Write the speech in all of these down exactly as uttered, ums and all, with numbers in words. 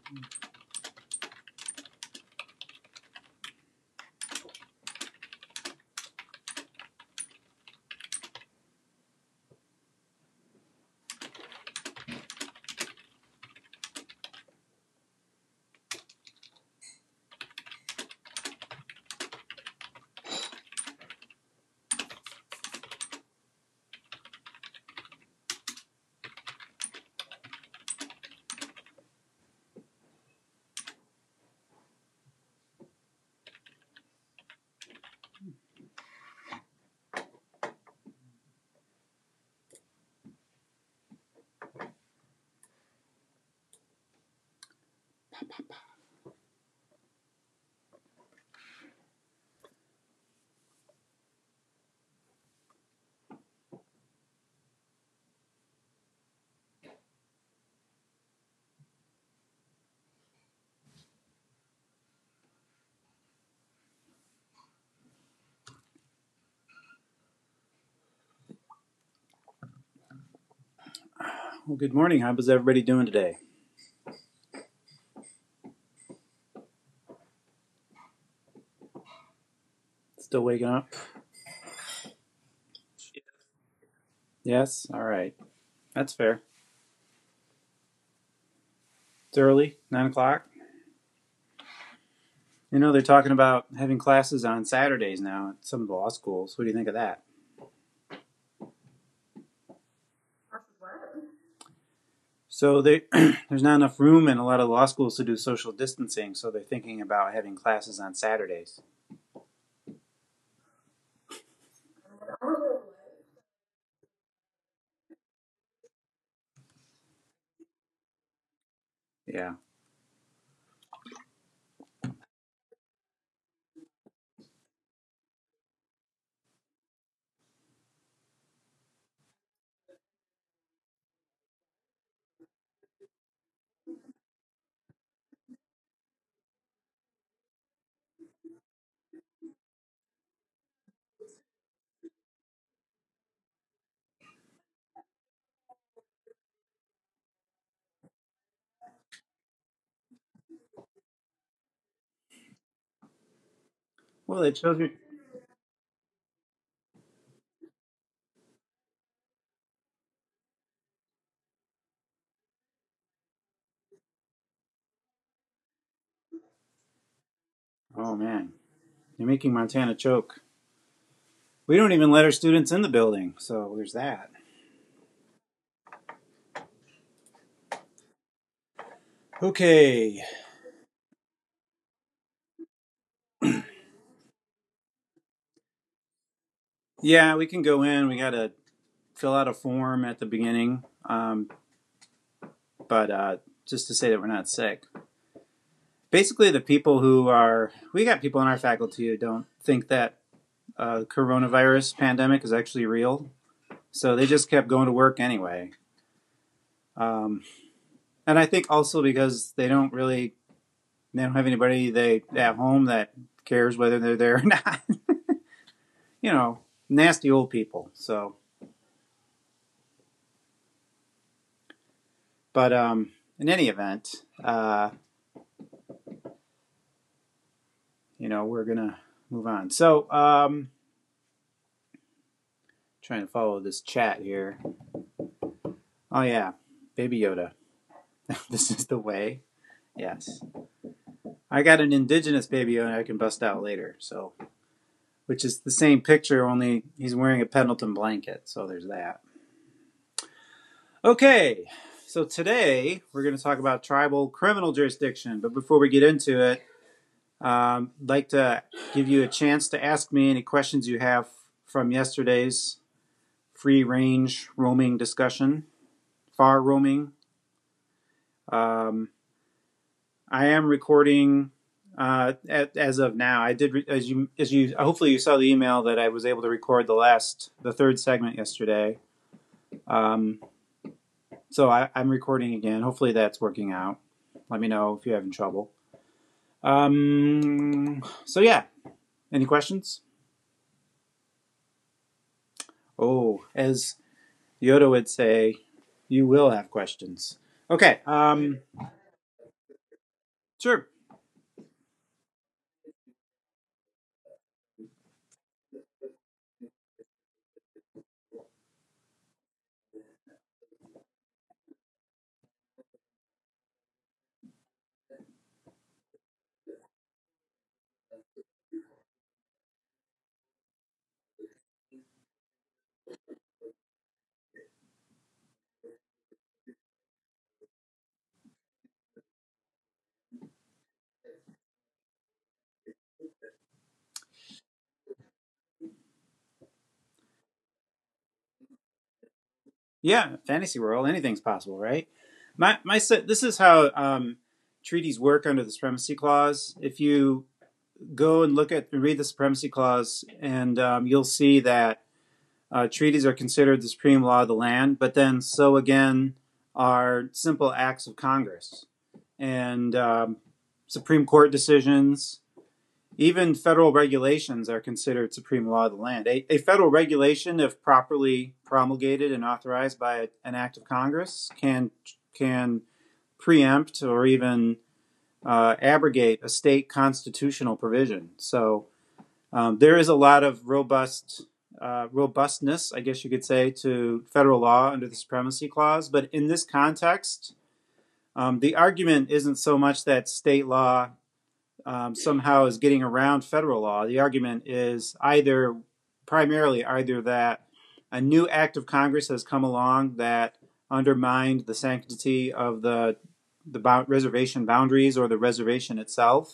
Well, good morning. How is everybody doing today? Still waking up? Yes? All right. That's fair. It's early, nine o'clock. You know, they're talking about having classes on Saturdays now at some law schools. What do you think of that? So they, there's not enough room in a lot of law schools to do social distancing, so they're thinking about having classes on Saturdays. Yeah. Well, it shows you. Oh, man. You're making Montana choke. We don't even let our students in the building, so there's that. Okay. Yeah, we can go in. We got to fill out a form at the beginning, um, but uh, just to say that we're not sick. Basically, the people who are, we got people in our faculty who don't think that uh, coronavirus pandemic is actually real. So they just kept going to work anyway. Um, and I think also because they don't really, they don't have anybody they at home that cares whether they're there or not. You know, nasty old people. So, but um, in any event, uh, you know, we're gonna move on. So, um, trying to follow this chat here. Oh yeah, Baby Yoda. This is the way. Yes, I got an indigenous Baby Yoda I can bust out later. So, which is the same picture, only he's wearing a Pendleton blanket. So there's that. Okay, so today we're going to talk about tribal criminal jurisdiction. But before we get into it, um, I'd like to give you a chance to ask me any questions you have from yesterday's free range roaming discussion, far roaming. Um, I am recording uh, at, as of now. I did as you as you hopefully you saw the email that I was able to record the last the third segment yesterday. Um, so I, I'm recording again. Hopefully that's working out. Let me know if you're having trouble. Um, so yeah, any questions? Oh, as Yoda would say, you will have questions. Okay. Um, Sure. Yeah, fantasy world, anything's possible, right? My my this is how um, treaties work under the supremacy clause. If you go and look at and read the supremacy clause, and um, you'll see that uh, treaties are considered the supreme law of the land, but then so again are simple acts of Congress and um, Supreme Court decisions. Even federal regulations are considered supreme law of the land. A, a federal regulation, if properly promulgated and authorized by an act of Congress, can can preempt or even uh, abrogate a state constitutional provision. So um, there is a lot of robust uh, robustness, I guess you could say, to federal law under the supremacy clause. But in this context, um, the argument isn't so much that state law um, somehow is getting around federal law. The argument is either primarily either that a new act of Congress has come along that undermined the sanctity of the the reservation boundaries or the reservation itself,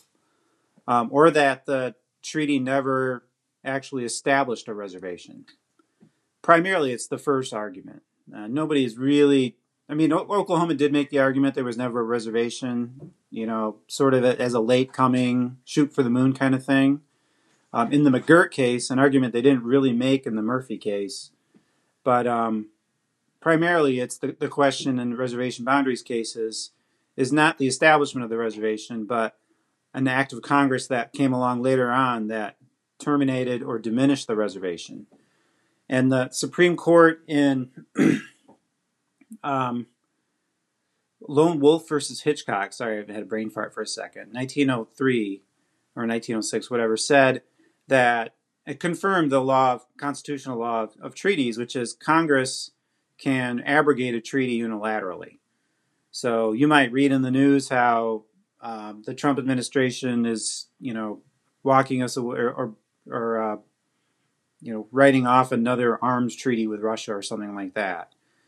um, or that the treaty never actually established a reservation. Primarily, it's the first argument. Uh, nobody's really, I mean, Oklahoma did make the argument there was never a reservation, you know, sort of as a late coming, shoot for the moon kind of thing. Um, in the McGirt case, an argument they didn't really make in the Murphy case. But um, primarily, it's the, the question in the reservation boundaries cases is not the establishment of the reservation, but an act of Congress that came along later on that terminated or diminished the reservation. And the Supreme Court in um, Lone Wolf versus Hitchcock, sorry, I had a brain fart for a second, nineteen oh three or nineteen oh six, whatever, said that it confirmed the law of constitutional law of, of treaties, which is Congress can abrogate a treaty unilaterally. So you might read in the news how um, the Trump administration is, you know, walking us away or, or, or uh, you know, writing off another arms treaty with Russia or something like that.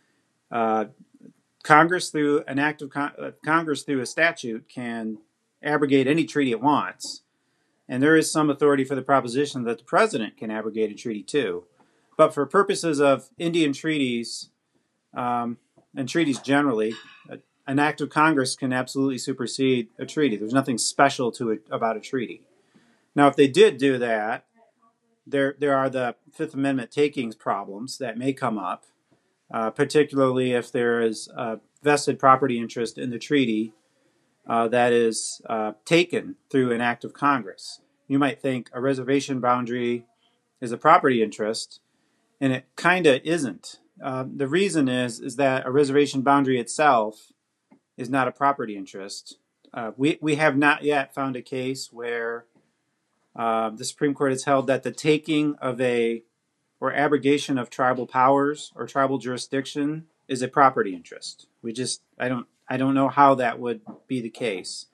Uh, Congress, through an act of con- uh, Congress, through a statute, can abrogate any treaty it wants. And there is some authority for the proposition that the president can abrogate a treaty too. But for purposes of Indian treaties um, and treaties generally, an act of Congress can absolutely supersede a treaty. There's nothing special to it about a treaty. Now, if they did do that, there there are the Fifth Amendment takings problems that may come up, uh, particularly if there is a vested property interest in the treaty uh, that is uh, taken through an act of Congress. You might think a reservation boundary is a property interest, and it kind of isn't. Uh, the reason is is that a reservation boundary itself is not a property interest. Uh, we we have not yet found a case where uh, the Supreme Court has held that the taking of a or abrogation of tribal powers or tribal jurisdiction is a property interest. We just I don't I don't know how that would be the case.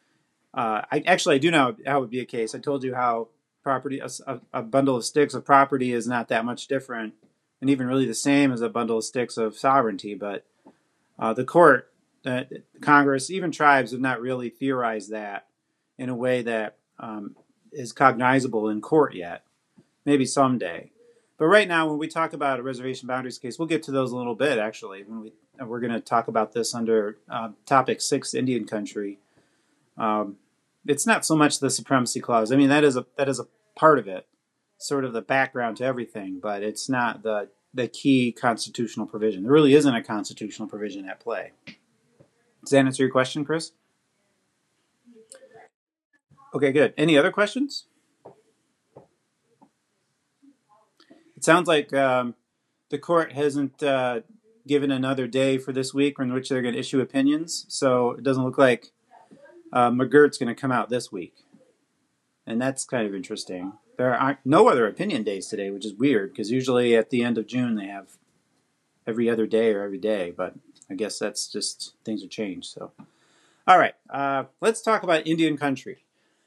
Uh, I actually I do know how it would be a case. I told you how property a, a bundle of sticks of property is not that much different, and even really the same as a bundle of sticks of sovereignty. But uh, the court, uh, Congress, even tribes have not really theorized that in a way that um, is cognizable in court yet. Maybe someday. But right now, when we talk about a reservation boundaries case, we'll get to those a little bit. Actually, when we we're going to talk about this under uh, topic six, Indian country. Um, it's not so much the supremacy clause. I mean, that is a that is a part of it, sort of the background to everything, but it's not the the key constitutional provision. There really isn't a constitutional provision at play. Does that answer your question, Chris? Okay, good. Any other questions? It sounds like um, the court hasn't uh, given another day for this week in which they're going to issue opinions, so it doesn't look like uh, McGirt's going to come out this week. And that's kind of interesting. There aren't no other opinion days today, which is weird because usually at the end of June they have every other day or every day. But I guess that's just things have changed. So, all right, uh, let's talk about Indian country.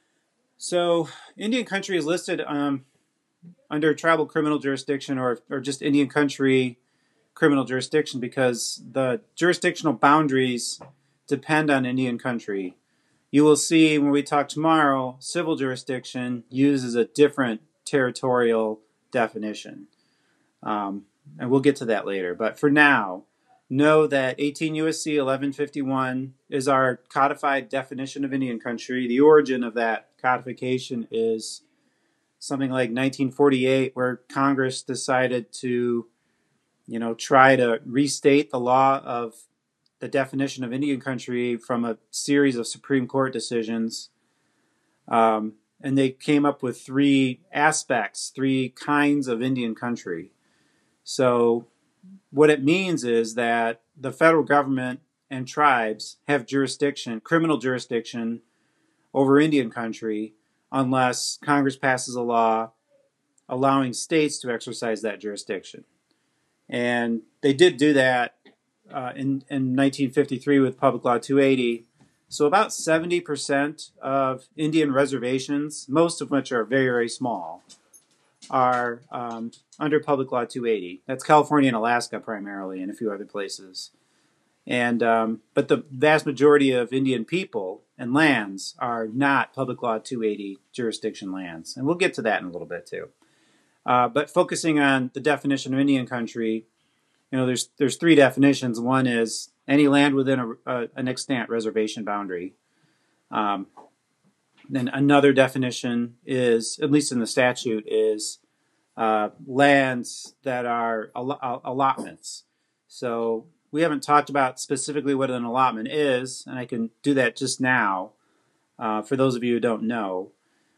So, Indian country is listed um, under tribal criminal jurisdiction or or just Indian country criminal jurisdiction because the jurisdictional boundaries depend on Indian country. You will see when we talk tomorrow, civil jurisdiction uses a different territorial definition. Um, and we'll get to that later. But for now, know that eighteen U S C eleven fifty-one is our codified definition of Indian country. The origin of that codification is something like nineteen forty-eight, where Congress decided to, you know, try to restate the law of the definition of Indian country from a series of Supreme Court decisions. Um, and they came up with three aspects, three kinds of Indian country. So what it means is that the federal government and tribes have jurisdiction, criminal jurisdiction over Indian country unless Congress passes a law allowing states to exercise that jurisdiction. And they did do that Uh, in, in nineteen fifty-three with Public Law two eighty. So about seventy percent of Indian reservations, most of which are very, very small, are um, under Public Law two eighty. That's California and Alaska primarily, and a few other places. And um, but the vast majority of Indian people and lands are not Public Law two eighty jurisdiction lands. And we'll get to that in a little bit too. Uh, but focusing on the definition of Indian country, you know, there's there's three definitions. One is any land within a, a, an extant reservation boundary. Um, then another definition is, at least in the statute, is uh, lands that are all- allotments. So we haven't talked about specifically what an allotment is, and I can do that just now uh, for those of you who don't know.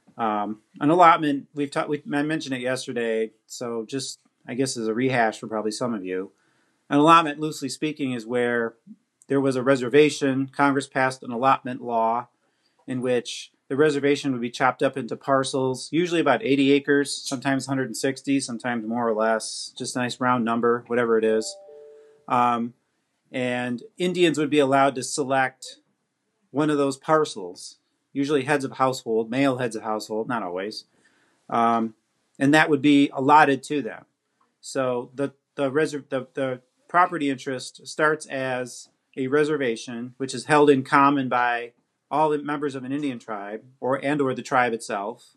Um, an allotment, we've talked. We, I mentioned it yesterday, so just I guess as a rehash for probably some of you. An allotment, loosely speaking, is where there was a reservation. Congress passed an allotment law in which the reservation would be chopped up into parcels, usually about eighty acres, sometimes one hundred sixty, sometimes more or less, just a nice round number, whatever it is. Um, and Indians would be allowed to select one of those parcels, usually heads of household, male heads of household, not always, um, and that would be allotted to them. So the the, reser- the the property interest starts as a reservation, which is held in common by all the members of an Indian tribe, or and or the tribe itself,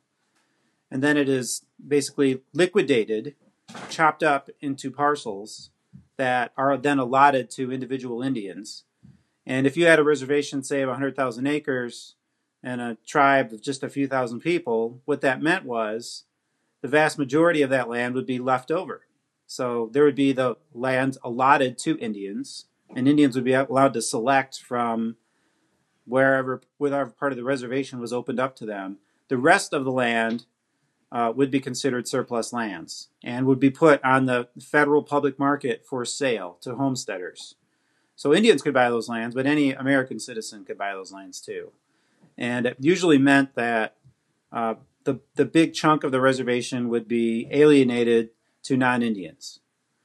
and then it is basically liquidated, chopped up into parcels that are then allotted to individual Indians. And if you had a reservation, say, of one hundred thousand acres and a tribe of just a few thousand people, what that meant was the vast majority of that land would be left over. So there would be the land allotted to Indians, and Indians would be allowed to select from wherever, whatever part of the reservation was opened up to them. The rest of the land uh, would be considered surplus lands and would be put on the federal public market for sale to homesteaders. So Indians could buy those lands, but any American citizen could buy those lands too. And it usually meant that uh, the, the big chunk of the reservation would be alienated to non-Indians.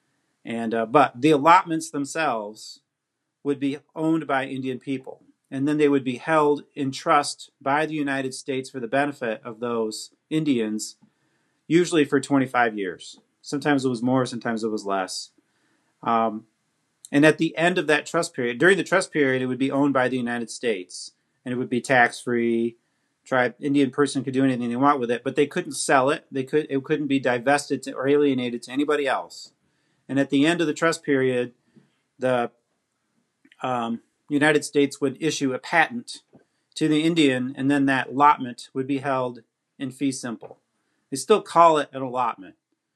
And uh, but the allotments themselves would be owned by Indian people. And then they would be held in trust by the United States for the benefit of those Indians, usually for twenty-five years. Sometimes it was more, sometimes it was less. Um, and at the end of that trust period, during the trust period, it would be owned by the United States, and it would be tax-free. Tribe Indian person could do anything they want with it, but they couldn't sell it. They could it couldn't be divested to, or alienated to anybody else. And at the end of the trust period, the um, United States would issue a patent to the Indian, and then that allotment would be held in fee simple. They still call it an allotment.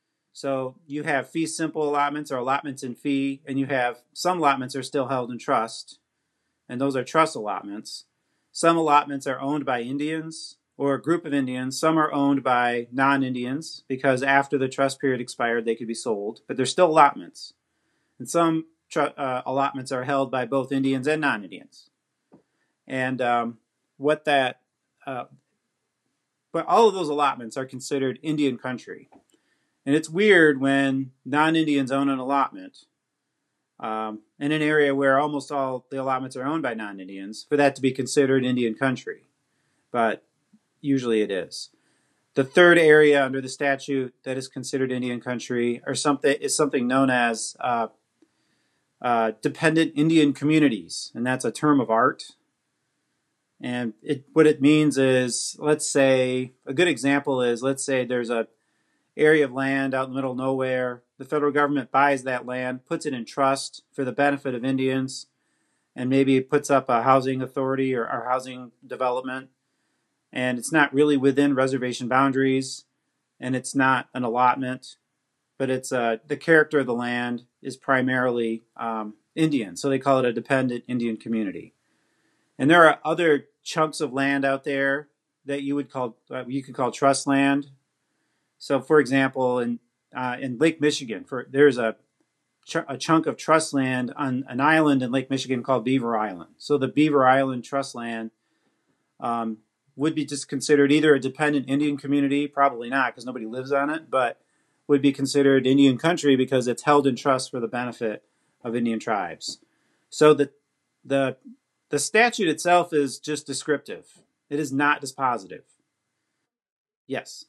So you have fee simple allotments or allotments in fee, and you have some allotments are still held in trust, and those are trust allotments. Some allotments are owned by Indians or a group of Indians. Some are owned by non-Indians because after the trust period expired, they could be sold, but they're still allotments. And some tr- uh, allotments are held by both Indians and non-Indians. And um, what that, uh, but all of those allotments are considered Indian country. And it's weird when non-Indians own an allotment um, in an area where almost all the allotments are owned by non-Indians for that to be considered Indian country. But usually it is. The third area under the statute that is considered Indian country or something is something known as uh, uh, dependent Indian communities, and that's a term of art. And it, what it means is, let's say, a good example is, let's say there's a area of land out in the middle of nowhere. The federal government buys that land, puts it in trust for the benefit of Indians, and maybe it puts up a housing authority or, or housing development. And it's not really within reservation boundaries, and it's not an allotment, but it's uh, the character of the land is primarily um, Indian, so they call it a dependent Indian community. And there are other chunks of land out there that you would call uh, you could call trust land. So, for example, in uh, in Lake Michigan, for there's a ch- a chunk of trust land on an island in Lake Michigan called Beaver Island. So the Beaver Island trust land um, would be just considered either a dependent Indian community, probably not because nobody lives on it, but would be considered Indian country because it's held in trust for the benefit of Indian tribes. So the the the statute itself is just descriptive. It is not dispositive. Yes.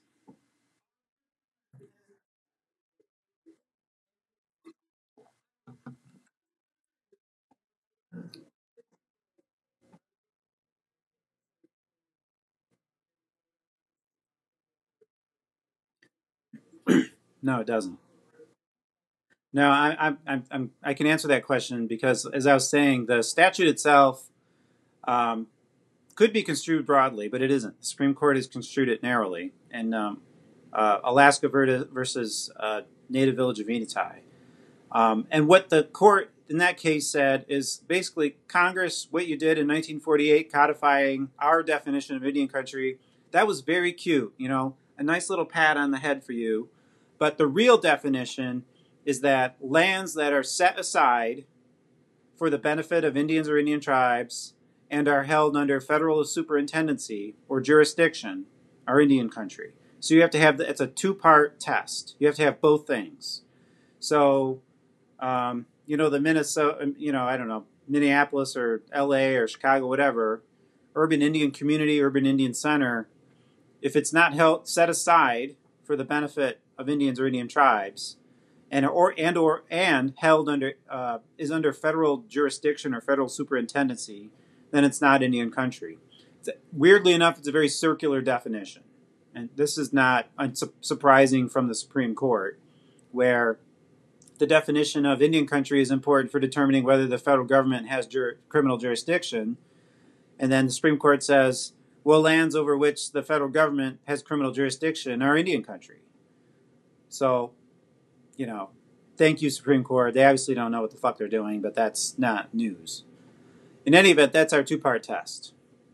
No, it doesn't. No, I, I, I'm, I'm, I can answer that question because, as I was saying, the statute itself um, could be construed broadly, but it isn't. The Supreme Court has construed it narrowly. And um, uh, Alaska versus uh, Native Village of Venati. Um, and what the court in that case said is basically Congress, what you did in nineteen forty-eight, codifying our definition of Indian country, that was very cute, you know, a nice little pat on the head for you. But the real definition is that lands that are set aside for the benefit of Indians or Indian tribes and are held under federal superintendency or jurisdiction are Indian country. So you have to have, the, it's a two-part test. You have to have both things. So, um, you know, the Minnesota, you know, I don't know, Minneapolis or L A or Chicago, whatever, urban Indian community, urban Indian center, if it's not held, set aside for the benefit of Indians or Indian tribes, and or and or and held under uh, is under federal jurisdiction or federal superintendency, then it's not Indian country. It's, weirdly enough, it's a very circular definition, and this is not unsurprising from the Supreme Court, where the definition of Indian country is important for determining whether the federal government has jur- criminal jurisdiction, and then the Supreme Court says, well, lands over which the federal government has criminal jurisdiction are Indian country. So, you know, thank you, Supreme Court. They obviously don't know what the fuck they're doing, but that's not news. In any event, that's our two-part test.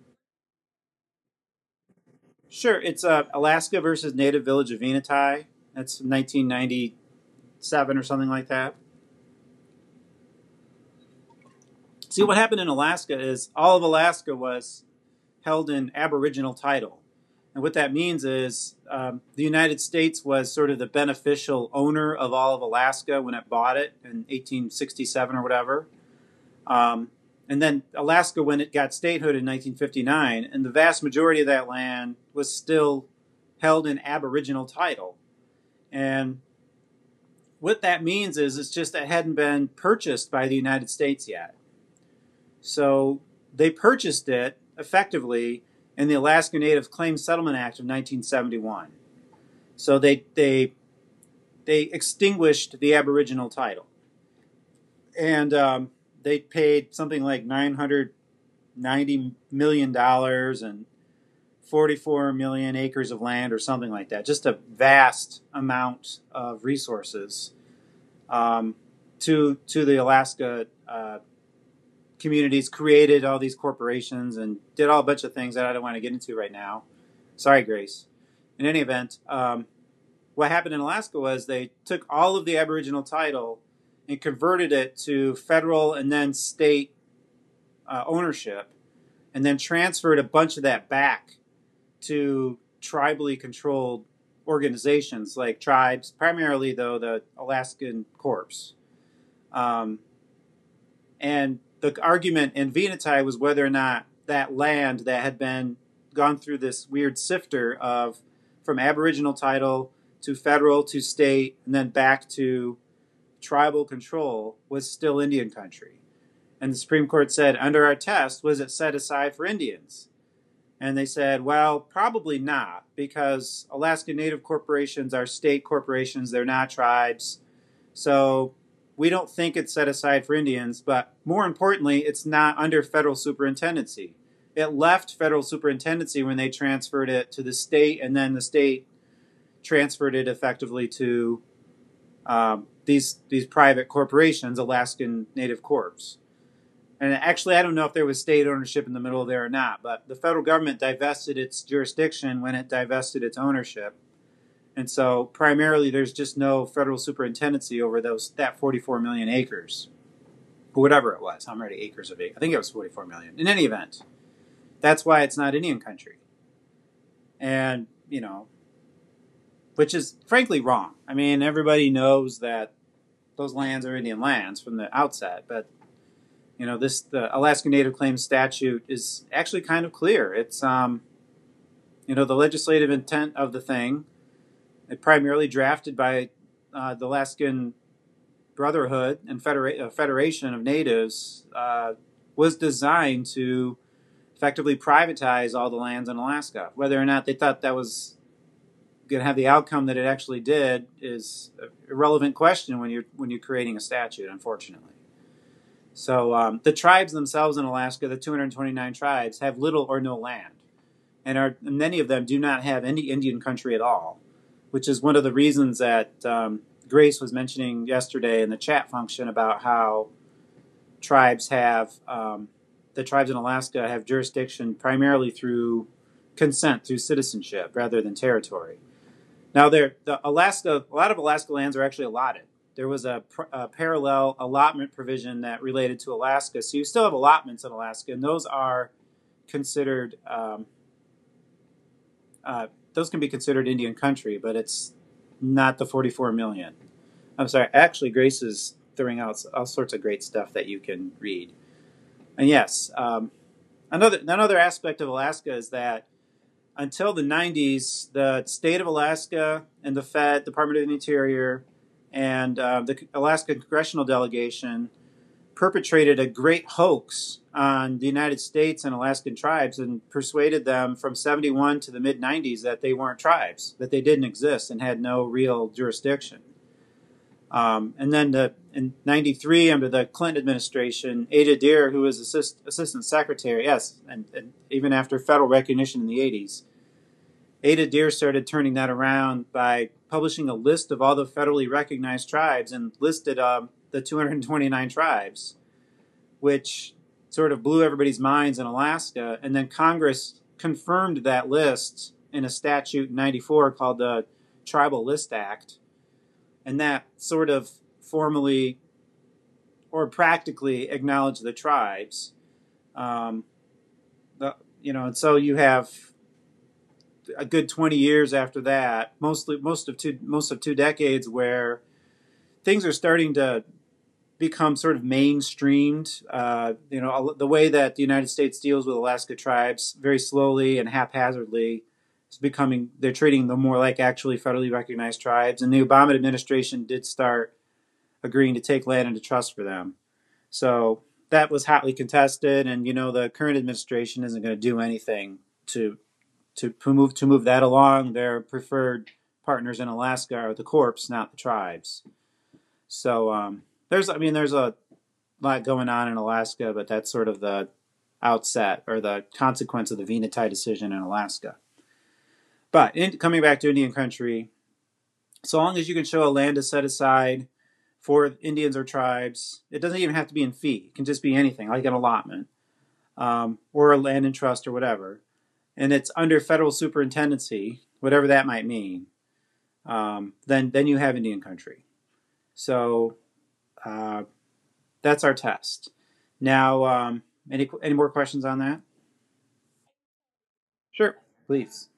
Sure, it's uh, Alaska versus Native Village of Venati. That's nineteen ninety-seven or something like that. See, what happened in Alaska is all of Alaska was held in Aboriginal title. And what that means is um, the United States was sort of the beneficial owner of all of Alaska when it bought it in eighteen sixty-seven or whatever. Um, and then Alaska, when it got statehood in nineteen fifty-nine, and the vast majority of that land was still held in Aboriginal title. And what that means is it's just that it hadn't been purchased by the United States yet. So they purchased it effectively in the Alaska Native Claims Settlement Act of nineteen seventy-one. So they they they extinguished the Aboriginal title, and um, they paid something like nine hundred ninety million dollars and forty-four million acres of land, or something like that. Just a vast amount of resources um, to to the Alaska. Uh, communities, created all these corporations and did all a bunch of things that I don't want to get into right now. Sorry, Grace. In any event, um, what happened in Alaska was they took all of the Aboriginal title and converted it to federal and then state uh, ownership. and then transferred a bunch of that back to tribally controlled organizations like tribes, primarily though the Alaskan Corps. Um, and the argument in Venati was whether or not that land that had been gone through this weird sifter of from Aboriginal title to federal to state and then back to tribal control was still Indian country. And the Supreme Court said, under our test, was it set aside for Indians? And they said, well, probably not, because Alaska Native corporations are state corporations. They're not tribes. So we don't think it's set aside for Indians. But more importantly, it's not under federal superintendency. It left federal superintendency when they transferred it to the state, and then the state transferred it effectively to um, these these private corporations, Alaskan Native Corps. And actually, I don't know if there was state ownership in the middle there or not, but the federal government divested its jurisdiction when it divested its ownership. And so primarily there's just no federal superintendency over those that forty-four million acres. Or whatever it was. How many acres of acres? I think it was forty-four million. In any event, that's why it's not Indian country. And, you know, which is frankly wrong. I mean, everybody knows that those lands are Indian lands from the outset, but you know, this the Alaska Native Claims statute is actually kind of clear. It's, um, you know, the legislative intent of the thing, it primarily drafted by uh, the Alaskan Brotherhood and Federa- uh, Federation of Natives, uh, was designed to effectively privatize all the lands in Alaska. Whether or not they thought that was going to have the outcome that it actually did is an irrelevant question when you're when you're creating a statute, unfortunately. So um, the tribes themselves in Alaska, the two hundred twenty-nine tribes, have little or no land. And are, many of them do not have any Indian country at all, which is one of the reasons that um, Grace was mentioning yesterday in the chat function about how tribes have, um, the tribes in Alaska have jurisdiction primarily through consent, through citizenship, rather than territory. Now, the Alaska, a lot of Alaska lands are actually allotted. There was a, a parallel allotment provision that related to Alaska. So you still have allotments in Alaska, and those are considered, um, uh, those can be considered Indian country, but it's not the forty-four million. I'm sorry, actually, Grace is throwing out all sorts of great stuff that you can read. And yes, um, another another aspect of Alaska is that until the nineties, the state of Alaska and the Fed, Department of the Interior, and uh, the Alaska Congressional Delegation perpetrated a great hoax on the United States and Alaskan tribes and persuaded them from seventy-one to the mid nineties that they weren't tribes, that they didn't exist and had no real jurisdiction. Um, and then the, in ninety-three, under the Clinton administration, Ada Deer, who was assist, assistant secretary, yes, and, and even after federal recognition in the eighties, Ada Deer started turning that around by publishing a list of all the federally recognized tribes and listed um, the two hundred twenty-nine tribes, which sort of blew everybody's minds in Alaska. And then Congress confirmed that list in a statute in ninety-four called the Tribal List Act. And that sort of formally or practically acknowledged the tribes. Um, the, you know, and so you have a good twenty years after that, mostly most of two most of two decades, where things are starting to become sort of mainstreamed. Uh, you know, the way that the United States deals with Alaska tribes, very slowly and haphazardly, is becoming, they're treating them more like actually federally recognized tribes. And the Obama administration did start agreeing to take land into trust for them. So that was hotly contested, and you know, the current administration isn't going to do anything to to move to move that along. Their preferred partners in Alaska are the corps, not the tribes. So um, there's, I mean, there's a lot going on in Alaska, but that's sort of the outset or the consequence of the Venati decision in Alaska. But in, coming back to Indian country, so long as you can show a land is set aside for Indians or tribes, it doesn't even have to be in fee. It can just be anything, like an allotment, um, or a land in trust or whatever. And it's under federal superintendency, whatever that might mean, um, then then you have Indian country. So uh, that's our test. Now, um, any any more questions on that? Sure, please.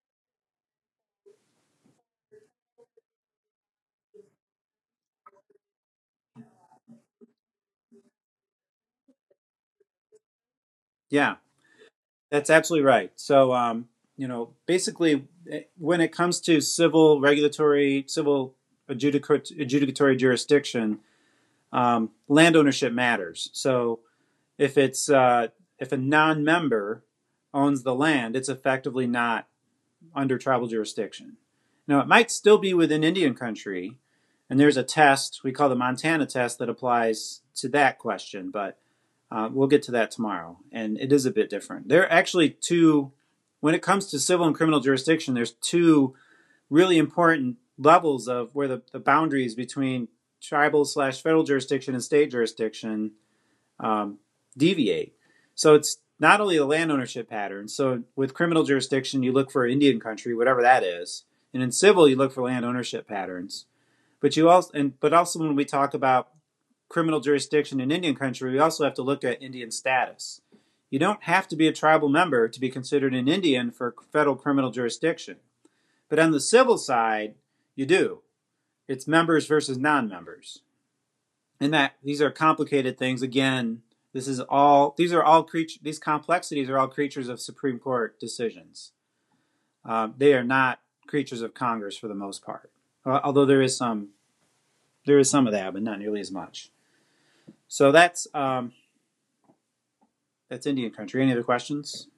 Yeah, that's absolutely right. So, um, you know, basically, eh, when it comes to civil regulatory, civil adjudic- adjudicatory jurisdiction, um, land ownership matters. So, if it's uh, if a non-member owns the land, it's effectively not under tribal jurisdiction. Now, it might still be within Indian country, and there's a test we call the Montana test that applies to that question, but uh, we'll get to that tomorrow, and it is a bit different. There are actually two, when it comes to civil and criminal jurisdiction, there's two really important levels of where the, the boundaries between tribal slash federal jurisdiction and state jurisdiction um, deviate. So it's not only the land ownership pattern. So with criminal jurisdiction, you look for Indian country, whatever that is, and in civil, you look for land ownership patterns. But you also, and but also when we talk about criminal jurisdiction in Indian country, we also have to look at Indian status. You don't have to be a tribal member to be considered an Indian for federal criminal jurisdiction. But on the civil side, you do. It's members versus non-members. And that these are complicated things. Again, this is all these are all creature these complexities are all creatures of Supreme Court decisions. Uh, they are not creatures of Congress for the most part. Uh, although there is some there is some of that, but not nearly as much. So that's um, that's Indian country. Any other questions?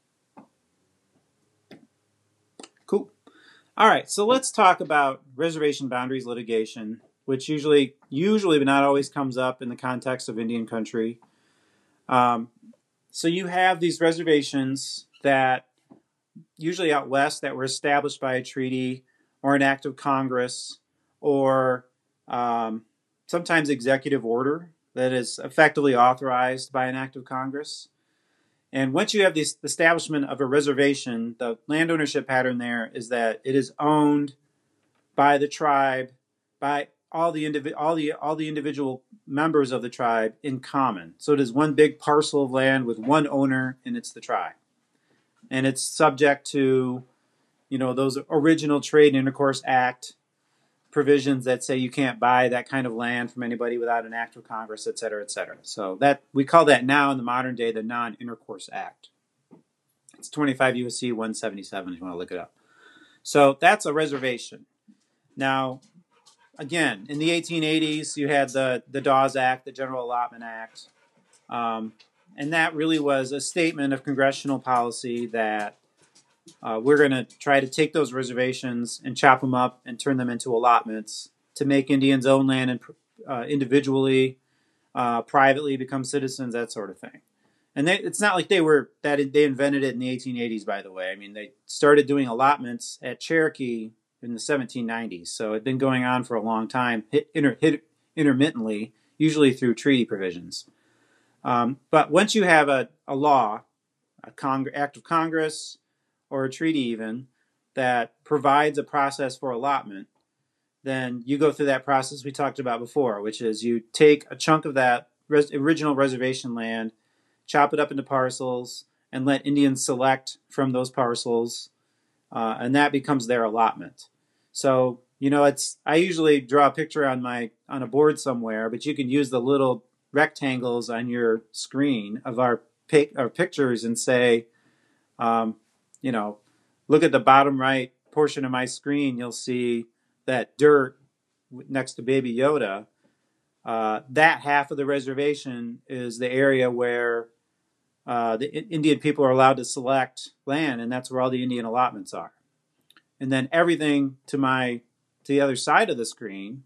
Cool. All right, so let's talk about reservation boundaries litigation, which usually, usually, but not always, comes up in the context of Indian country. Um, so you have these reservations that usually out west that were established by a treaty or an act of Congress or um, sometimes executive order that is effectively authorized by an act of Congress. And once you have the establishment of a reservation, the land ownership pattern there is that it is owned by the tribe, by all the indivi- all the all the individual members of the tribe in common. So it is one big parcel of land with one owner, and it's the tribe. And it's subject to, you know, those original Trade and Intercourse Act provisions that say you can't buy that kind of land from anybody without an act of Congress, et cetera, et cetera. So that we call that now in the modern day the Non-Intercourse Act. It's twenty-five U S C one seventy-seven if you want to look it up. So that's a reservation. Now, again, in the eighteen eighties, you had the, the Dawes Act, the General Allotment Act. Um, and that really was a statement of congressional policy that uh, we're going to try to take those reservations and chop them up and turn them into allotments to make Indians own land and uh, individually, uh, privately become citizens, that sort of thing. And they, it's not like they were that they invented it in the eighteen eighties, by the way. I mean, they started doing allotments at Cherokee in the seventeen nineties, so it'd been going on for a long time, hit, inter, hit intermittently, usually through treaty provisions. Um, but once you have a, a law, a Cong- act of Congress, or a treaty even, that provides a process for allotment, then you go through that process we talked about before, which is you take a chunk of that res- original reservation land, chop it up into parcels, and let Indians select from those parcels, uh, and that becomes their allotment. So, you know, it's I usually draw a picture on my on a board somewhere, but you can use the little rectangles on your screen of our, pic, our pictures and say, um, you know, look at the bottom right portion of my screen. You'll see that dirt next to Baby Yoda. Uh, that half of the reservation is the area where uh, the Indian people are allowed to select land, and that's where all the Indian allotments are. And then everything to my to the other side of the screen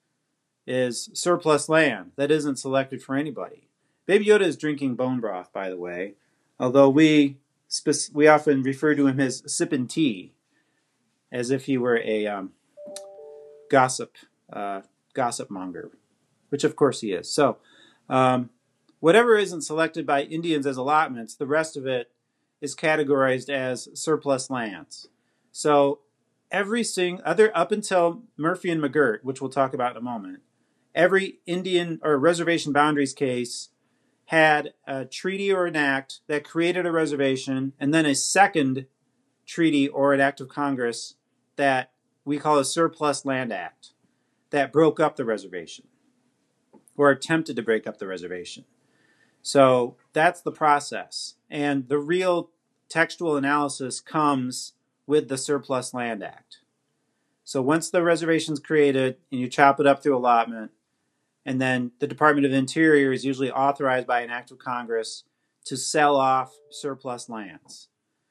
is surplus land that isn't selected for anybody. Baby Yoda is drinking bone broth, by the way, although we we often refer to him as sipping tea, as if he were a um, gossip uh, gossip monger, which of course he is. So, um, whatever isn't selected by Indians as allotments, the rest of it is categorized as surplus lands. So, every single other up until Murphy and McGirt, which we'll talk about in a moment, every Indian or reservation boundaries case had a treaty or an act that created a reservation, and then a second treaty or an act of Congress that we call a surplus land act that broke up the reservation or attempted to break up the reservation. So that's the process. And the real textual analysis comes with the Surplus Land Act. So once the reservation's created and you chop it up through allotment, and then the Department of Interior is usually authorized by an act of Congress to sell off surplus lands.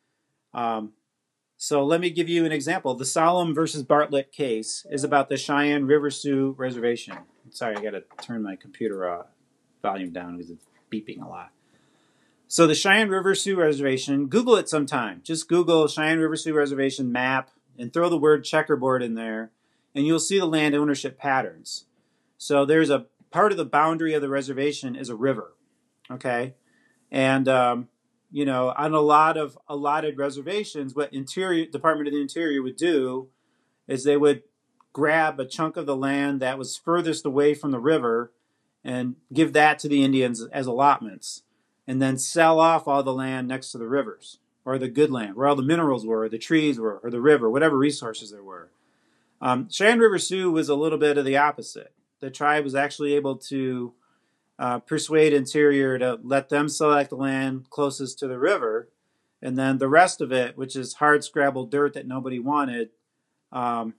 Um, so let me give you an example. The Solemn versus Bartlett case is about the Cheyenne River Sioux Reservation. Sorry, I got to turn my computer uh, volume down because it's beeping a lot. So the Cheyenne River Sioux Reservation, Google it sometime. Just Google Cheyenne River Sioux Reservation map and throw the word checkerboard in there, and you'll see the land ownership patterns. So there's a part of the boundary of the reservation is a river, okay? And, um, you know, on a lot of allotted reservations, what Interior Department of the Interior would do is they would grab a chunk of the land that was furthest away from the river and give that to the Indians as allotments, and then sell off all the land next to the rivers, or the good land, where all the minerals were, or the trees were, or the river, whatever resources there were. Um, Cheyenne River Sioux was a little bit of the opposite. The tribe was actually able to uh, persuade Interior to let them select the land closest to the river, and then the rest of it, which is hard scrabbled dirt that nobody wanted, um,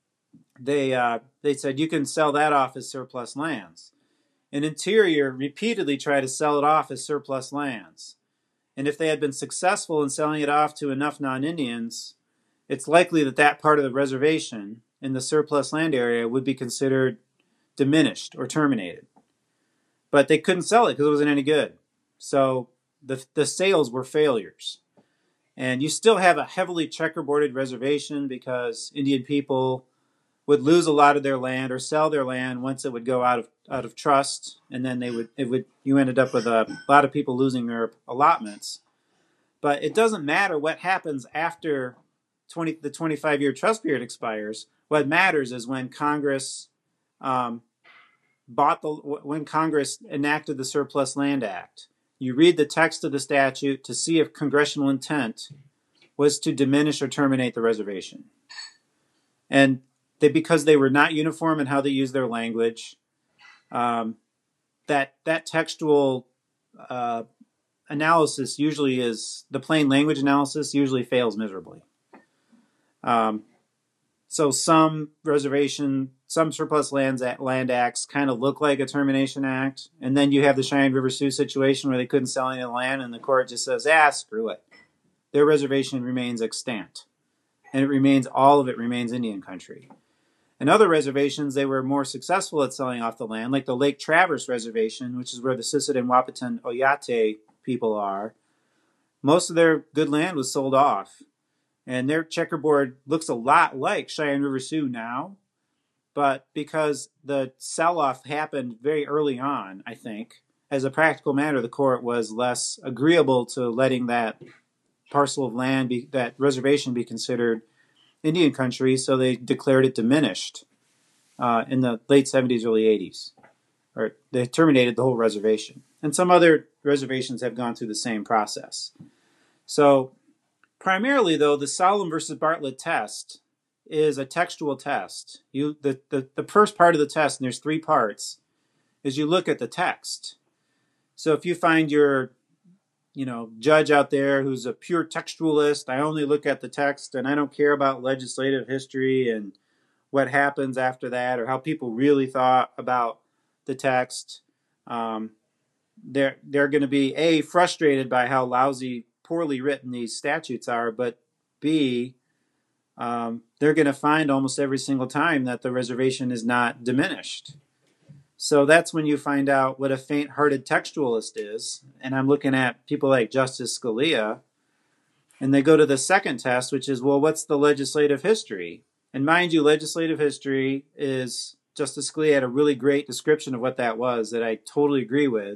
they uh, they said you can sell that off as surplus lands. And Interior repeatedly tried to sell it off as surplus lands. And if they had been successful in selling it off to enough non-Indians, it's likely that that part of the reservation in the surplus land area would be considered diminished or terminated. But they couldn't sell it because it wasn't any good. So the, the sales were failures. And you still have a heavily checkerboarded reservation because Indian people would lose a lot of their land or sell their land once it would go out of out of trust, and then they would it would you ended up with a lot of people losing their allotments. But it doesn't matter what happens after twenty the twenty-five year trust period expires. What matters is when Congress um, bought the when Congress enacted the Surplus Land Act. You read the text of the statute to see if congressional intent was to diminish or terminate the reservation. And they, because they were not uniform in how they used their language, um, that that textual uh, analysis usually is, the plain language analysis usually fails miserably. Um, so some reservation, some surplus lands land acts kind of look like a termination act, and then you have the Cheyenne River Sioux situation where they couldn't sell any of the land, and the court just says, ah, screw it. Their reservation remains extant, and it remains, all of it remains Indian country. In other reservations, they were more successful at selling off the land, like the Lake Traverse Reservation, which is where the Sisseton, Wahpeton, Oyate people are. Most of their good land was sold off, and their checkerboard looks a lot like Cheyenne River Sioux now, but because the sell-off happened very early on, I think, as a practical matter, the court was less agreeable to letting that parcel of land, be, that reservation be considered Indian country, so they declared it diminished uh, in the late seventies, early eighties. Or they terminated the whole reservation. And some other reservations have gone through the same process. So primarily, though, the Solemn versus Bartlett test is a textual test. You the, the, the first part of the test, and there's three parts, is you look at the text. So if you find your you know, judge out there who's a pure textualist, I only look at the text and I don't care about legislative history and what happens after that or how people really thought about the text. Um, they're they're going to be, A, frustrated by how lousy, poorly written these statutes are, but B, um, they're going to find almost every single time that the reservation is not diminished. So that's when you find out what a faint-hearted textualist is. And I'm looking at people like Justice Scalia, and they go to the second test, which is, well, what's the legislative history? And mind you, legislative history is, Justice Scalia had a really great description of what that was that I totally agree with.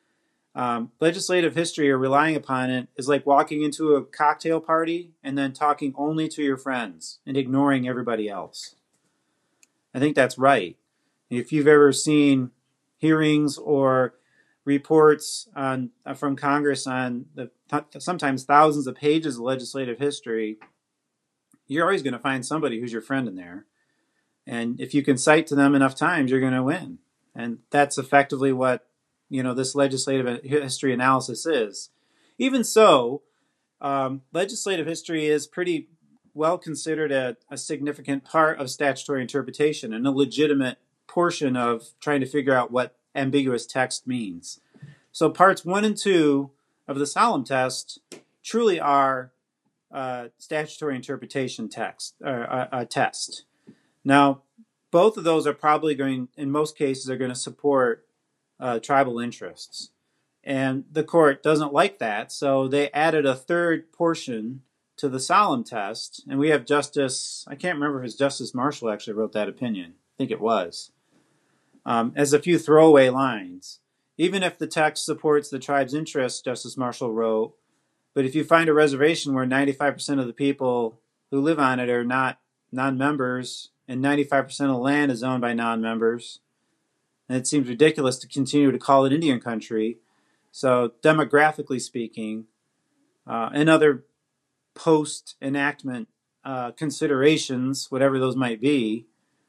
Um, legislative history, or relying upon it, is like walking into a cocktail party and then talking only to your friends and ignoring everybody else. I think that's right. If you've ever seen hearings or reports on uh, from Congress on the th- sometimes thousands of pages of legislative history, you're always going to find somebody who's your friend in there. And if you can cite to them enough times, you're going to win. And that's effectively what, you know, this legislative history analysis is. Even so, um, legislative history is pretty well considered a, a significant part of statutory interpretation and a legitimate portion of trying to figure out what ambiguous text means. So parts one and two of the Solem test truly are uh, statutory interpretation text, or a, a test. Now, both of those are probably going, in most cases, are going to support uh, tribal interests. And the court doesn't like that, so they added a third portion to the Solem test. And we have Justice, I can't remember if it's Justice Marshall actually wrote that opinion. I think it was. Um, as a few throwaway lines. Even if the text supports the tribe's interests, Justice Marshall wrote, but if you find a reservation where ninety-five percent of the people who live on it are not non-members, and ninety-five percent of the land is owned by non-members, and it seems ridiculous to continue to call it Indian country. So demographically speaking, uh, and other post-enactment uh, considerations, whatever those might be,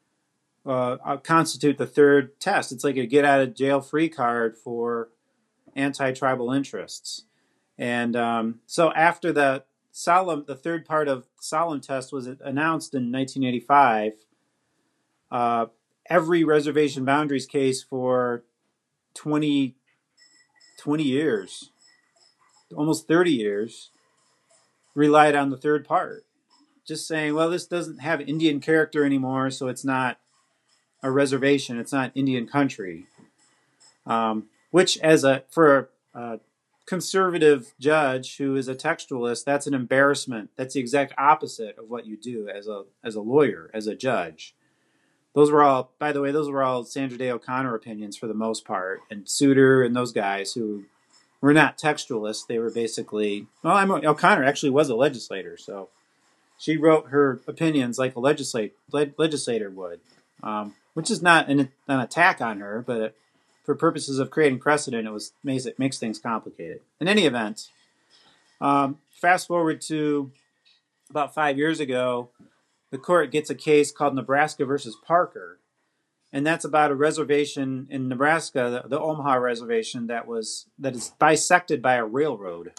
uh, constitute the third test. It's like a get-out-of-jail-free card for anti-tribal interests. And um, so after the Solem, the third part of Solem test was announced in nineteen eighty-five, uh, every reservation boundaries case for twenty, twenty years, almost thirty years, relied on the third part. Just saying, well, this doesn't have Indian character anymore, so it's not a reservation, it's not Indian country. Um, which, as a for a, a conservative judge who is a textualist, that's an embarrassment. That's the exact opposite of what you do as a as a lawyer, as a judge. Those were all, by the way, those were all Sandra Day O'Connor opinions for the most part, and Souter and those guys who were not textualists. They were basically, well, I'm, O'Connor actually was a legislator, so she wrote her opinions like a legislate, leg, legislator would, um, which is not an, an attack on her, but it, for purposes of creating precedent, it was makes it makes things complicated. In any event, um, fast forward to about five years ago, the court gets a case called Nebraska versus Parker, and that's about a reservation in Nebraska, the, the Omaha reservation that was that is bisected by a railroad.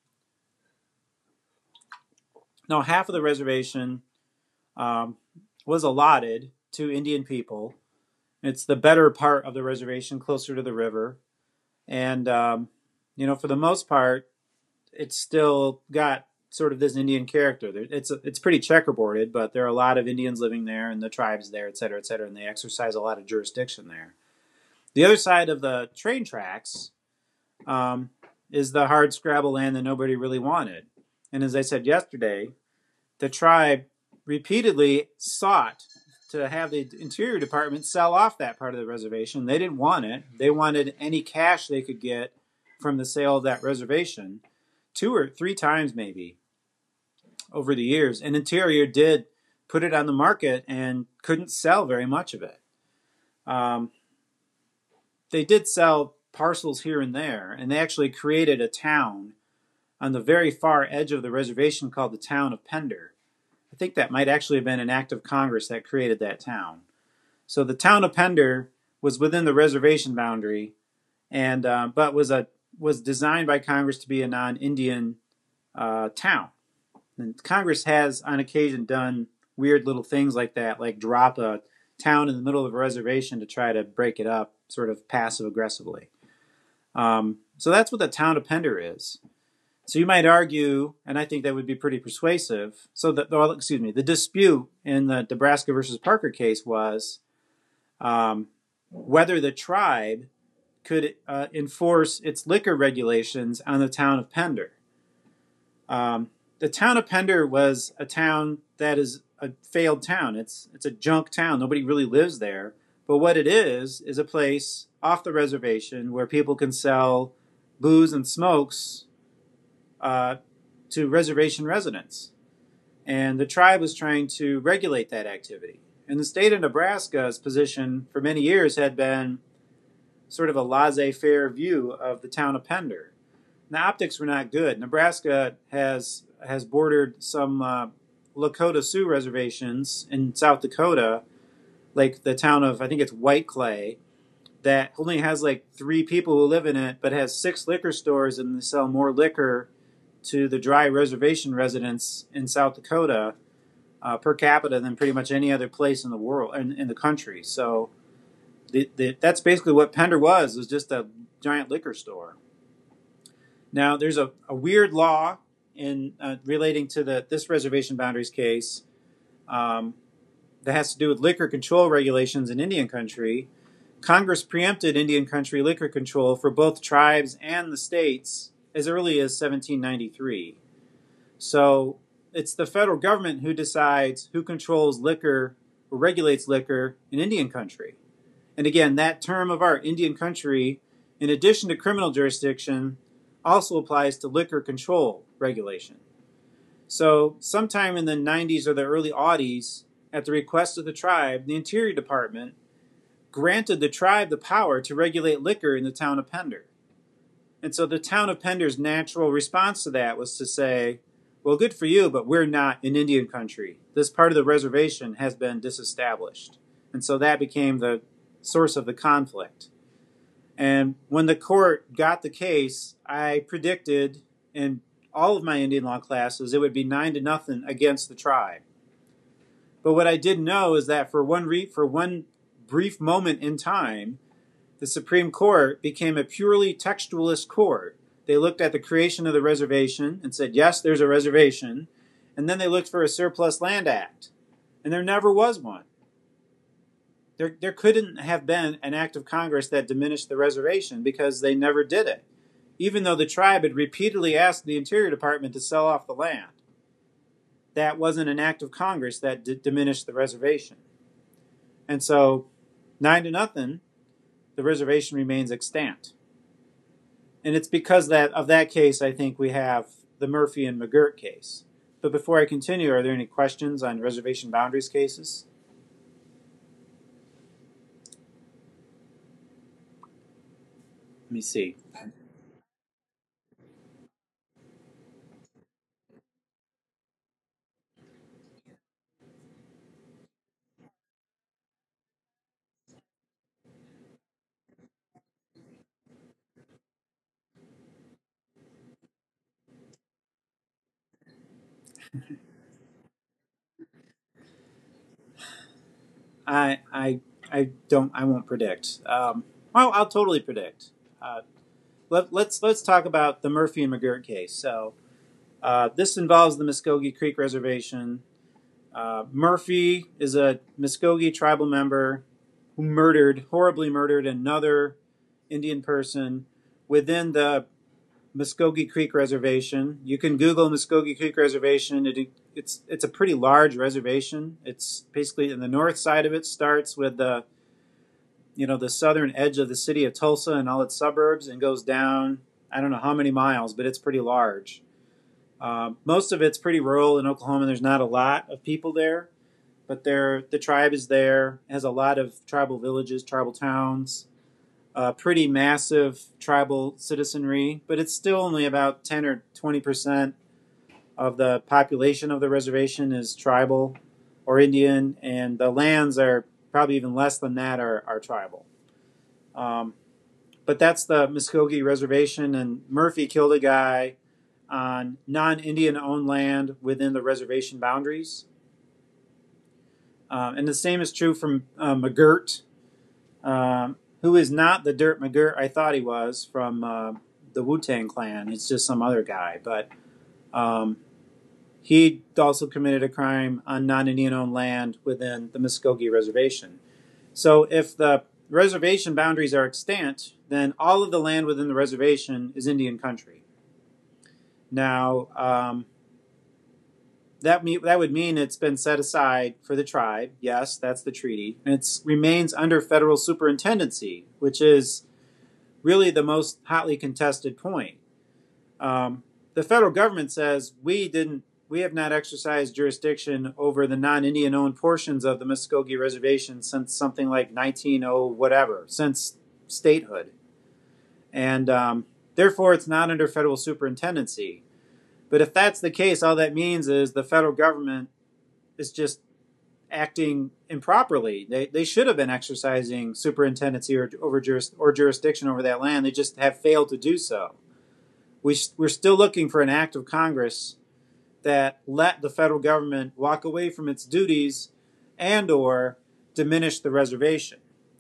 Now, half of the reservation um, was allotted to Indian people. It's the better part of the reservation, closer to the river. And, um, you know, for the most part, it's still got sort of this Indian character. It's it's pretty checkerboarded, but there are a lot of Indians living there and the tribes there, et cetera, et cetera, and they exercise a lot of jurisdiction there. The other side of the train tracks um, is the hard scrabble land that nobody really wanted. And as I said yesterday, the tribe repeatedly sought to have the Interior Department sell off that part of the reservation. They didn't want it. They wanted any cash they could get from the sale of that reservation, two or three times maybe over the years. And Interior did put it on the market and couldn't sell very much of it. Um, they did sell parcels here and there, and they actually created a town on the very far edge of the reservation called the town of Pender. I think that might actually have been an act of Congress that created that town. So the town of Pender was within the reservation boundary, and uh, but was a was designed by Congress to be a non-Indian uh, town. And Congress has, on occasion, done weird little things like that, like drop a town in the middle of a reservation to try to break it up, sort of passive-aggressively. Um, so that's what the town of Pender is. So you might argue, and I think that would be pretty persuasive. So the, the excuse me, the dispute in the Nebraska versus Parker case was um, whether the tribe could uh, enforce its liquor regulations on the town of Pender. Um, the town of Pender was a town that is a failed town. It's it's a junk town. Nobody really lives there. But what it is is a place off the reservation where people can sell booze and smokes Uh, to reservation residents. And the tribe was trying to regulate that activity. And the state of Nebraska's position for many years had been, sort of a laissez-faire view of the town of Pender. The optics were not good. Nebraska has has bordered some uh, Lakota Sioux reservations in South Dakota, like the town of, I think it's White Clay, that only has like three people who live in it, but has six liquor stores, and they sell more liquor to the dry reservation residents in South Dakota uh, per capita than pretty much any other place in the world, in, in the country. So the, the, that's basically what Pender was, was just a giant liquor store. Now, there's a, a weird law in uh, relating to the this reservation boundaries case um, that has to do with liquor control regulations in Indian country. Congress preempted Indian country liquor control for both tribes and the states as early as seventeen ninety-three. So it's the federal government who decides who controls liquor or regulates liquor in Indian country. And again, that term of art, Indian country, in addition to criminal jurisdiction, also applies to liquor control regulation. So sometime in the nineties or the early aughties, at the request of the tribe, the Interior Department granted the tribe the power to regulate liquor in the town of Pender. And so the town of Pender's natural response to that was to say, well, good for you, but we're not in Indian country. This part of the reservation has been disestablished. And so that became the source of the conflict. And when the court got the case, I predicted in all of my Indian law classes it would be nine to nothing against the tribe. But what I didn't know is that for one re- for one brief moment in time, the Supreme Court became a purely textualist court. They looked at the creation of the reservation and said, yes, there's a reservation. And then they looked for a Surplus Land Act. And there never was one. There, there couldn't have been an act of Congress that diminished the reservation because they never did it, even though the tribe had repeatedly asked the Interior Department to sell off the land. That wasn't an act of Congress that d- diminished the reservation. And so, nine to nothing, the reservation remains extant. And it's because that of that case, I think, we have the Murphy and McGirt case. But before I continue, are there any questions on reservation boundaries cases? Let me see. I I I don't I won't predict. Um, well, I'll totally predict. Uh, let, let's let's talk about the Murphy and McGirt case. So uh, this involves the Muskogee Creek Reservation. Uh, Murphy is a Muskogee tribal member who murdered, horribly murdered, another Indian person within the Muskogee Creek Reservation. You can Google Muskogee Creek Reservation. It, it's it's a pretty large reservation. It's basically, in the north side of it starts with the you know the southern edge of the city of Tulsa and all its suburbs, and goes down, I don't know how many miles, but it's pretty large. Uh, most of it's pretty rural in Oklahoma. There's not a lot of people there, but there the tribe is there. It has a lot of tribal villages, tribal towns, uh, pretty massive tribal citizenry, but it's still only about ten or twenty percent of the population of the reservation is tribal or Indian, and the lands are probably even less than that are, are tribal. Um, but that's the Muskogee Reservation, and Murphy killed a guy on non-Indian owned land within the reservation boundaries. Um, and the same is true from uh, McGirt, um, who is not the Dirt McGirt I thought he was from uh, the Wu-Tang Clan. It's just some other guy. But um, he also committed a crime on non-Indian owned land within the Muskogee Reservation. So if the reservation boundaries are extant, then all of the land within the reservation is Indian country. Now, um, that me- that would mean it's been set aside for the tribe. Yes, that's the treaty. And it remains under federal superintendency, which is really the most hotly contested point. Um, the federal government says we didn't, we have not exercised jurisdiction over the non-Indian owned portions of the Muskogee Reservation since something like nineteen oh whatever, since statehood. And um, therefore, it's not under federal superintendency. But if that's the case, all that means is the federal government is just acting improperly. They, they should have been exercising superintendency or, over juris, or jurisdiction over that land. They just have failed to do so. We, we're still looking for an act of Congress that let the federal government walk away from its duties and or diminish the reservation.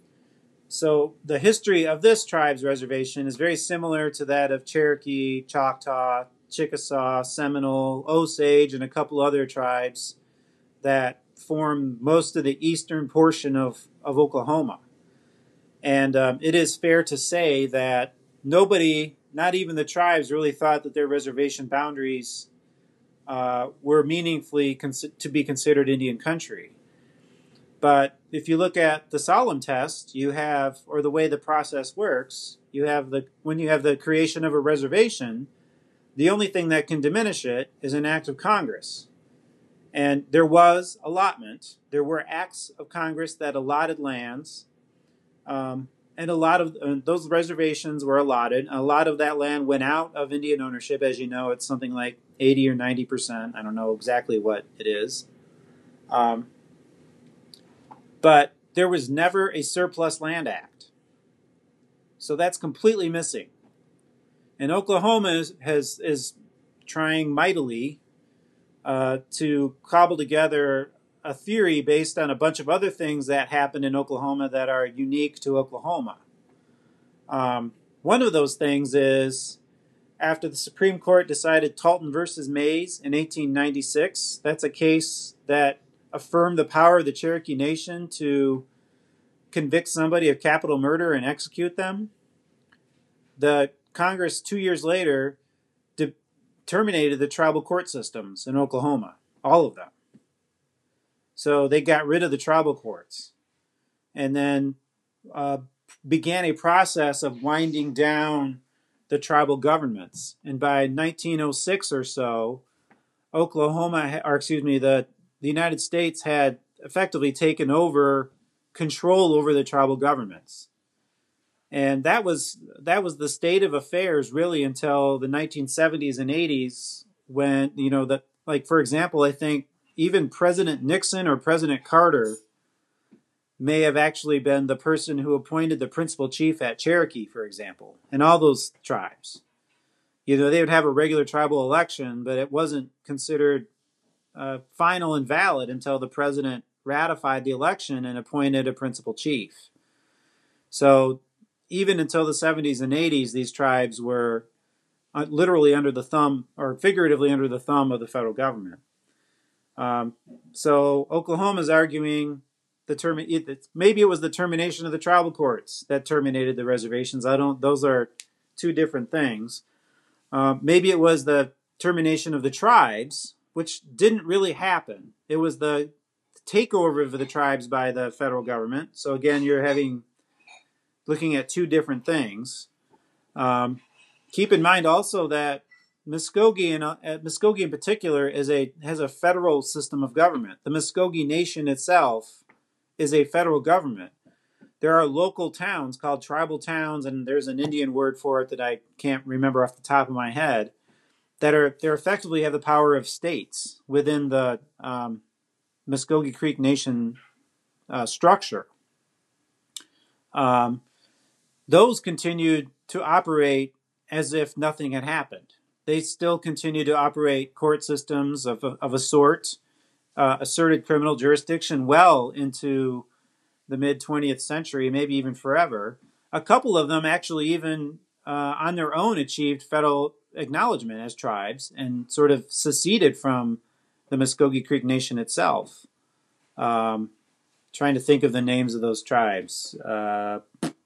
So the history of this tribe's reservation is very similar to that of Cherokee, Choctaw, Chickasaw, Seminole, Osage, and a couple other tribes that form most of the eastern portion of, of Oklahoma. And um, it is fair to say that nobody, not even the tribes, really thought that their reservation boundaries uh, were meaningfully cons- to be considered Indian country. But if you look at the solemn test, you have, or the way the process works, you have the, when you have the creation of a reservation, the only thing that can diminish it is an act of Congress. And there was allotment. There were acts of Congress that allotted lands. Um, and a lot of uh, those reservations were allotted. A lot of that land went out of Indian ownership. As you know, it's something like eighty or ninety percent. I don't know exactly what it is. Um, but there was never a surplus land act. So that's completely missing. And Oklahoma is, has, is trying mightily uh, to cobble together a theory based on a bunch of other things that happened in Oklahoma that are unique to Oklahoma. Um, one of those things is after the Supreme Court decided Talton versus Mays in eighteen ninety-six, that's a case that affirmed the power of the Cherokee Nation to convict somebody of capital murder and execute them. The Congress, two years later, de- terminated the tribal court systems in Oklahoma, all of them. So they got rid of the tribal courts and then uh, began a process of winding down the tribal governments. And by nineteen oh six or so, Oklahoma, or excuse me, the, the United States had effectively taken over control over the tribal governments. And that was that was the state of affairs really until the nineteen seventies and eighties when, you know, the, like, for example, I think even President Nixon or President Carter may have actually been the person who appointed the principal chief at Cherokee, for example, and all those tribes. You know, they would have a regular tribal election, but it wasn't considered uh, final and valid until the president ratified the election and appointed a principal chief. So even until the seventies and eighties, these tribes were literally under the thumb, or figuratively under the thumb of the federal government. Um, so Oklahoma is arguing the term. It, maybe it was the termination of the tribal courts that terminated the reservations. I don't. Those are two different things. Um, maybe it was the termination of the tribes, which didn't really happen. It was the takeover of the tribes by the federal government. So again, you're having looking at two different things. Um, keep in mind also that Muskogee, and uh, Muskogee in particular, is a has a federal system of government. The Muskogee Nation itself is a federal government. There are local towns called tribal towns, and there's an Indian word for it that I can't remember off the top of my head, that are they effectively have the power of states within the um, Muskogee Creek Nation uh, structure. Um, those continued to operate as if nothing had happened. They still continue to operate court systems of a, of a sort, uh, asserted criminal jurisdiction well into the mid-twentieth century, maybe even forever. A couple of them actually even uh, on their own achieved federal acknowledgement as tribes and sort of seceded from the Muskogee Creek Nation itself. Um, trying to think of the names of those tribes. Uh,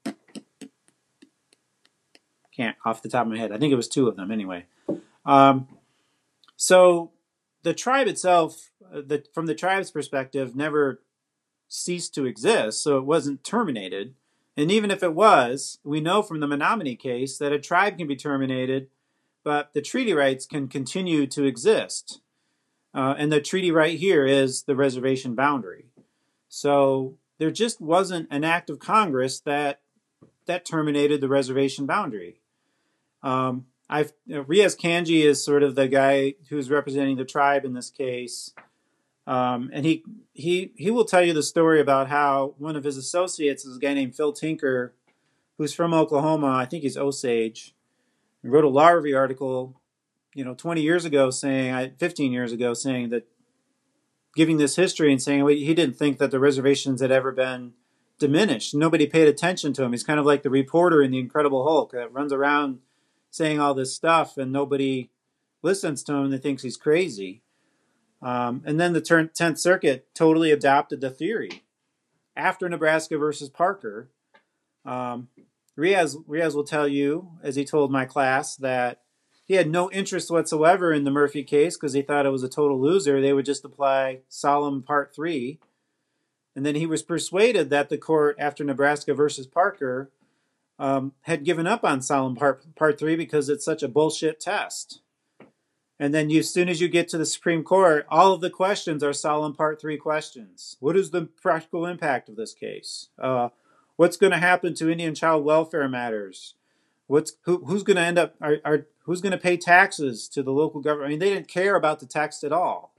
can't off the top of my head. I think it was two of them anyway. Um, so the tribe itself, the, from the tribe's perspective, never ceased to exist, so it wasn't terminated. And even if it was, we know from the Menominee case that a tribe can be terminated, but the treaty rights can continue to exist. Uh, and the treaty right here is the reservation boundary. So there just wasn't an act of Congress that that terminated the reservation boundary. Um, I've you know, Riaz Kanji is sort of the guy who's representing the tribe in this case, um, and he he he will tell you the story about how one of his associates is a guy named Phil Tinker, who's from Oklahoma. I think he's Osage. He wrote a law review article, you know, twenty years ago, saying, fifteen years ago, saying that, giving this history and saying well, he didn't think that the reservations had ever been diminished. Nobody paid attention to him. He's kind of like the reporter in The Incredible Hulk that runs around saying all this stuff and nobody listens to him and they thinks he's crazy. Um, and then the tenth Circuit totally adopted the theory after Nebraska versus Parker. Um, Riaz, Riaz will tell you, as he told my class, that he had no interest whatsoever in the Murphy case because he thought it was a total loser. They would just apply Solemn Part three. And then he was persuaded that the court, after Nebraska versus Parker, um, had given up on Solemn Part, Part three because it's such a bullshit test. And then you, as soon as you get to the Supreme Court, all of the questions are Solemn Part three questions. What is the practical impact of this case? Uh, what's going to happen to Indian child welfare matters? What's who, who's going to end up? Are, are who's going to pay taxes to the local government? I mean, they didn't care about the text at all.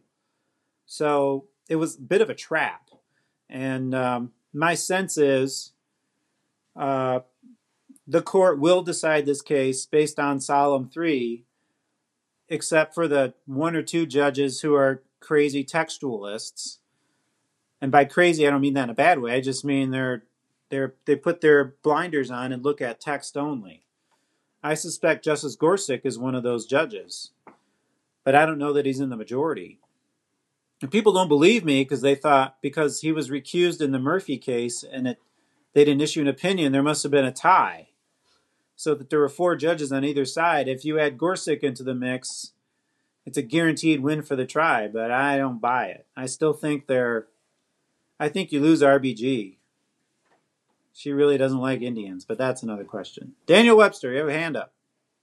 So it was a bit of a trap. And um, my sense is uh, the court will decide this case based on Solemn three, except for the one or two judges who are crazy textualists. And by crazy, I don't mean that in a bad way. I just mean they're they're they put their blinders on and look at text only. I suspect Justice Gorsuch is one of those judges, but I don't know that he's in the majority. And people don't believe me because they thought because he was recused in the Murphy case and it, they didn't issue an opinion, there must have been a tie. So that there were four judges on either side. If you add Gorsuch into the mix, it's a guaranteed win for the tribe, but I don't buy it. I still think they're, I think you lose R B G. She really doesn't like Indians, but that's another question. Daniel Webster, you have a hand up.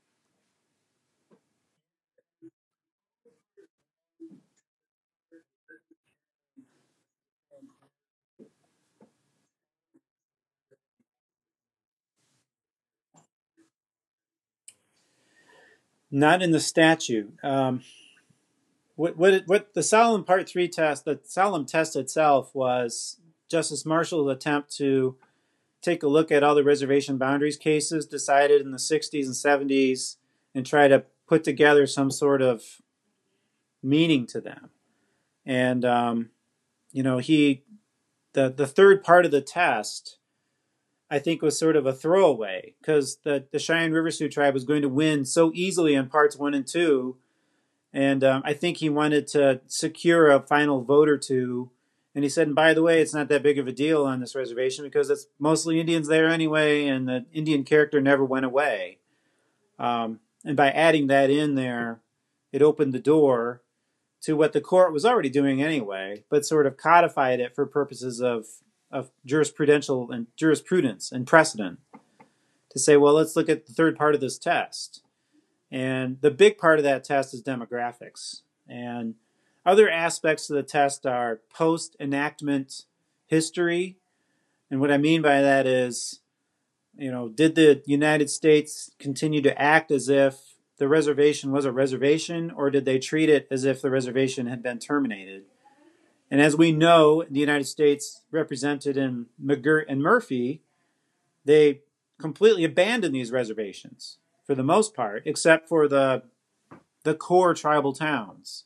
Not in the statute. Um, what, what, what the Solemn Part three test, the Solemn test itself was Justice Marshall's attempt to take a look at all the reservation boundaries cases decided in the sixties and seventies and try to put together some sort of meaning to them. And, um, you know, he, the, the third part of the test, I think was sort of a throwaway because the, the Cheyenne River Sioux tribe was going to win so easily in parts one and two. And um, I think he wanted to secure a final vote or two. And he said, and by the way, it's not that big of a deal on this reservation because it's mostly Indians there anyway, and the Indian character never went away. Um, and by adding that in there, it opened the door to what the court was already doing anyway, but sort of codified it for purposes of, of jurisprudential and jurisprudence and precedent to say, well, let's look at the third part of this test. And the big part of that test is demographics. And other aspects of the test are post-enactment history. And what I mean by that is, you know, did the United States continue to act as if the reservation was a reservation, or did they treat it as if the reservation had been terminated? And as we know, the United States represented in McGirt and Murphy, they completely abandoned these reservations for the most part, except for the the core tribal towns.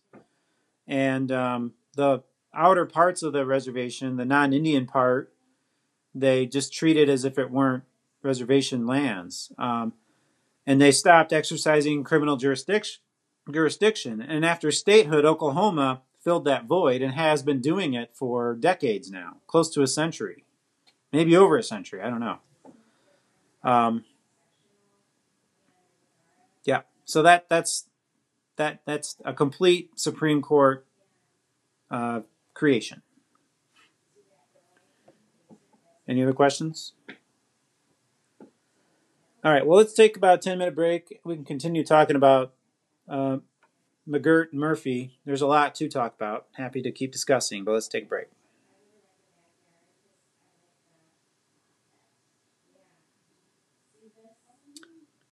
And um, the outer parts of the reservation, the non-Indian part, they just treated as if it weren't reservation lands. Um, and they stopped exercising criminal jurisdiction. jurisdiction. And after statehood, Oklahoma filled that void and has been doing it for decades now, close to a century, maybe over a century. I don't know. Um, yeah, so that that's that that's a complete Supreme Court uh, creation. Any other questions? All right, well, let's take about a ten minute break. We can continue talking about uh, McGirt and Murphy. There's a lot to talk about. Happy to keep discussing, but let's take a break.